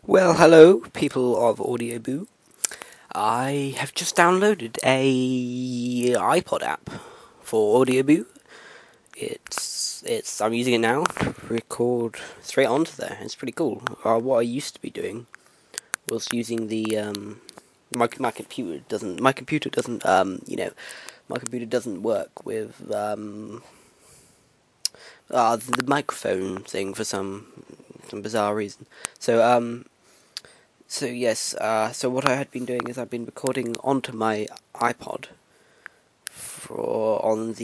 Well, hello, people of Audioboo. I have just downloaded a iPod app for Audioboo. I'm using it now to record straight onto there. It's pretty cool. What I used to be doing was using my computer doesn't my computer doesn't work with the microphone thing for some bizarre reason. So yes, so what I had been doing is I've been recording onto my iPod on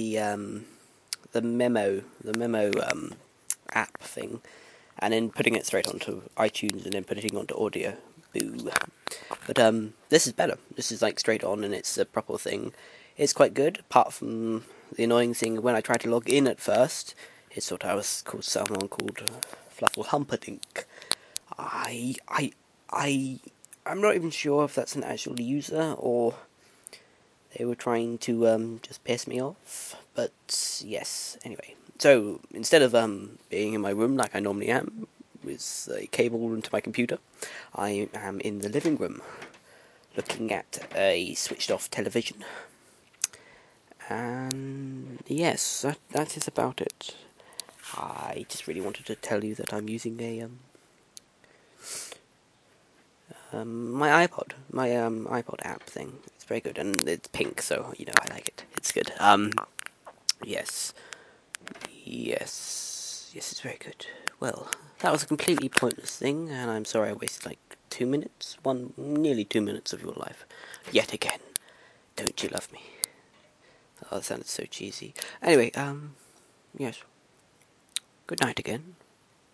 the memo app thing, and then putting it straight onto iTunes and then putting it onto Audio Boo. But this is better. This is like straight on and it's a proper thing. It's quite good, apart from the annoying thing when I tried to log in at first. It thought I was called someone called Fluffle Humperdinck. I I I'm not even sure if that's an actual user or they were trying to just piss me off. But yes, anyway. So instead of being in my room like I normally am, with a cable into my computer, I am in the living room looking at a switched off television. And yes, that is about it. I just really wanted to tell you that I'm using my iPod app thing. It's very good, and it's pink, so I like it. It's good. Yes, it's very good. Well, that was a completely pointless thing, and I'm sorry I wasted like 2 minutes, nearly 2 minutes of your life, yet again. Don't you love me? Oh, that sounded so cheesy. Anyway, yes. Good night again.